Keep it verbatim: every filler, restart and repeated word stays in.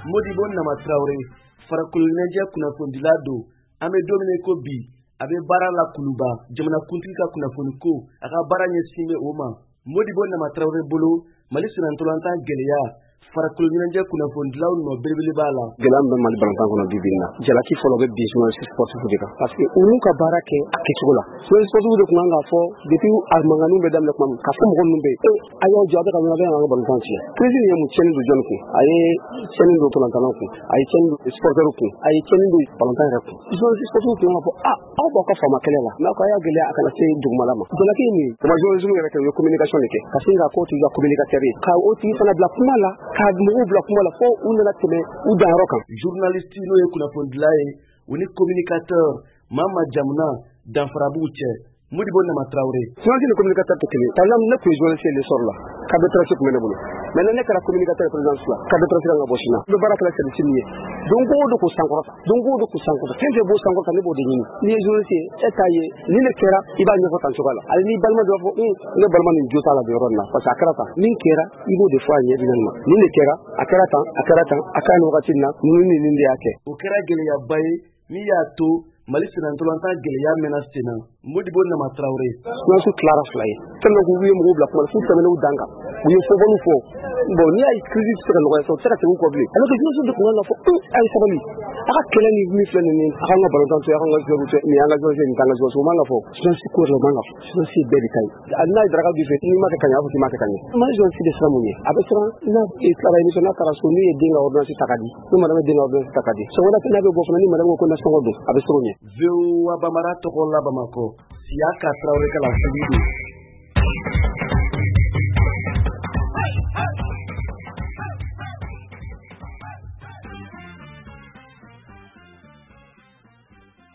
Modibo Nama Traoré farakolonɛjɛ kunnafondila don an bɛ don min ko bi a bɛ baara la kuluba jamanakuntigi ka kunnafoni ko a ka baara ɲɛsin bɛ o ma Modibo Nama Traoré bolo Mali senatolantan gɛlɛya farakolonɛjɛ kunnafonidilaw nɔ belebele b'a la gɛlɛya bɛ Mali balantan kɔnɔ bi bi in na jalaki fɔlɔ bɛ bin journaliste sportif de kan parce que olu ka baara kɛ a kɛcogo la journaliste sportif de kun kan k'a fɔ depuis a mankanninw bɛ daminɛ kuma min k'a fɔ mɔgɔ ninnu bɛ yen a y'aw jɔ a bɛ ka ɲɔgɔn an ka balantan tiɲɛ crise ye mun tiɲɛni don jɔn kun a ye tiɲɛni don balantannaw kun a ye tiɲɛni don supporters kun a ye tiɲɛni don balantan yɛrɛ kun journaliste sportif kun kan fɔ ah aw b'aw ka faama kɛlɛ la n'a ko a y'a gɛlɛya a kana se dugumala ma jalaki ye min ye kuma journalisme yɛrɛ kɛ u ye communication de kɛ ka sin k'a k'o tigi ka communicateur ye ka o tigi fana bila kuma la ka mɔgɔw bila kuma la fo u nana tɛmɛ u danyɔrɔ kan journaliste n'o ye kunnafonidila ye u ni communicateur Mama Jamuna danfara b'u cɛ Modibo Nama Traoré journaliste ni communicateur tɛ kelen par exemple ne tun ye journaliste ye l'essor la cadre de presse kun bɛ ne bolo maintenant ne kɛra communicateur ye présidence la cadre de presse kan ka bɔ Sina n bɛ baara kɛla service min ye don o don ko sankɔrɔta don o don ko sankɔrɔta fɛn fɛn b'o sankɔrɔta ne b'o de ɲini n'i ye journaliste ye e t'a ye ni ne kɛra i b'a ɲɛfɔ tan cogoya la hali n'i balima dɔ fɔ ne balima nin jo t'a la yɔrɔ in na parce que a kɛra tan min kɛra i b'o de fɔ a ɲɛ bi ma nin de kɛra a kɛra tan a kɛra tan a kɛra nin wagati in na ninnu ni nin de y'a kɛ o kɛra gɛlɛyaba ye min y'a to Mali senatolantan gɛlɛya mɛnna sen na Modibo Nama Traoré journaliste tilara fila ye tellement que u ye mɔgɔw bila kuma la f'u tɛmɛn'u dan kan u ye fɔbɔliw fɔ bon n'i y'a ye crise tɛ se ka nɔgɔya sa u tɛ se ka segin u kɔ bilen alors que journaliste de kun kan ka fɔ a ye sabali a ka kɛlɛ ni min filɛ nin ye a k'an ka balontan to yen a k'an ka joueur to yen nin y'an ka journaliste nin t'an ka journaliste o man ka fɔ journaliste ko yɛrɛ o man ka fɔ journaliste bɛɛ de ka ɲi hali n'a ye daraka b'i fɛ n'i ma kɛ ka ɲɛ a b'a fɔ k'i ma kɛ ka ɲɛ Mali journaliste de siran mun ye a bɛ siran n'a tilara émission n'a taara so n'u ye den ka ordonnance ta ka di ni madame ye den ka ordonnance ta ka di sɔgɔmada fɛ n'a bɛ bɔ fana ni madame ko ko nasɔngɔ don a bɛ siran o ɲɛ V O A Bamara tɔgɔ la Bamakɔ Siaka Traoré ka la